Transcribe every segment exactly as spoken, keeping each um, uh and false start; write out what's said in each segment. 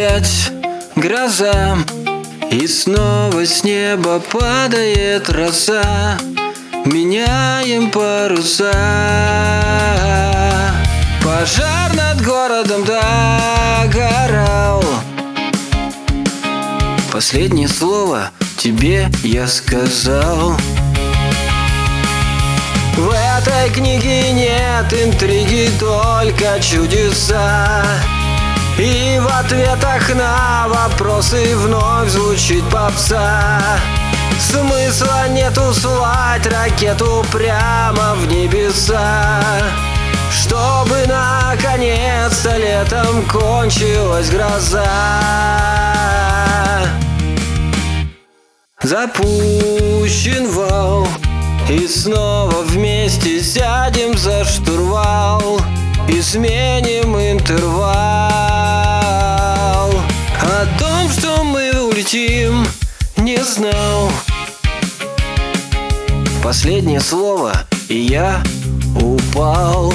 опять гроза, и снова с неба падает роса. Меняем паруса. Пожар над городом догорал. Последнее слово тебе я сказал. В этой книге нет интриги, только чудеса. И в ответах на вопросы вновь звучит попса. Смысла нету слать ракету прямо в небеса, чтобы наконец-то летом кончилась гроза. Запущен вал, и снова вместе сядем за штурвал и сменим интервал. О том, что мы улетим, не знал. Последнее слово, и я упал.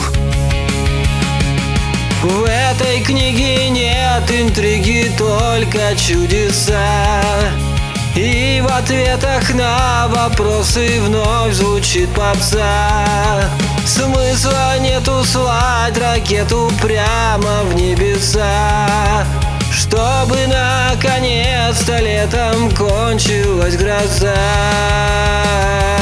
В этой книге нет интриги, только чудеса. И в ответах на вопросы вновь звучит попса. Смысла нету слать ракету прямо в небеса, чтобы наконец-то летом кончилась гроза.